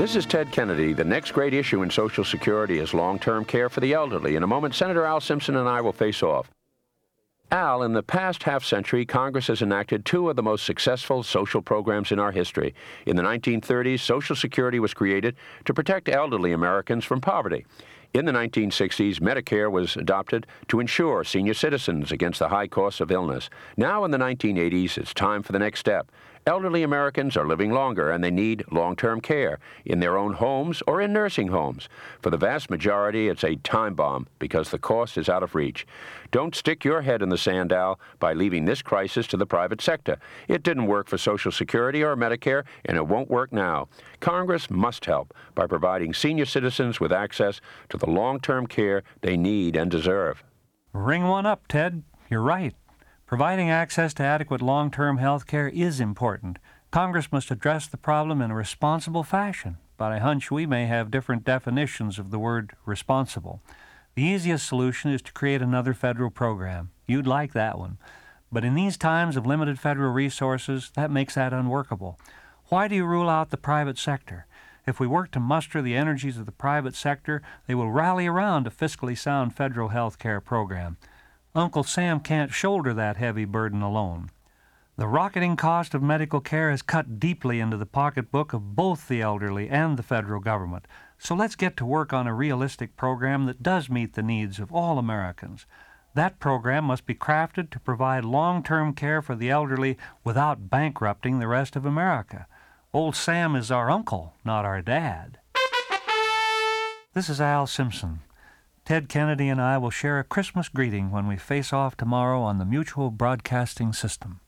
This is Ted Kennedy. The next great issue in Social Security is long-term care for the elderly. In a moment, Senator Al Simpson and I will face off. Al, in the past half-century, Congress has enacted two of the most successful social programs in our history. In the 1930s, Social Security was created to protect elderly Americans from poverty. In the 1960s, Medicare was adopted to insure senior citizens against the high costs of illness. Now, in the 1980s, it's time for the next step. Elderly Americans are living longer, and they need long-term care in their own homes or in nursing homes. For the vast majority, it's a time bomb because the cost is out of reach. Don't stick your head in the sand, Al, by leaving this crisis to the private sector. It didn't work for Social Security or Medicare, and it won't work now. Congress must help by providing senior citizens with access to the long-term care they need and deserve. Ring one up, Ted. You're right. Providing access to adequate long-term health care is important. Congress must address the problem in a responsible fashion, but I hunch we may have different definitions of the word responsible. The easiest solution is to create another federal program. You'd like that one. But in these times of limited federal resources, that makes that unworkable. Why do you rule out the private sector? If we work to muster the energies of the private sector, they will rally around a fiscally sound federal health care program. Uncle Sam can't shoulder that heavy burden alone. The rocketing cost of medical care has cut deeply into the pocketbook of both the elderly and the federal government. So let's get to work on a realistic program that does meet the needs of all Americans. That program must be crafted to provide long-term care for the elderly without bankrupting the rest of America. Old Sam is our uncle, not our dad. This is Al Simpson. Ted Kennedy and I will share a Christmas greeting when we face off tomorrow on the Mutual Broadcasting System.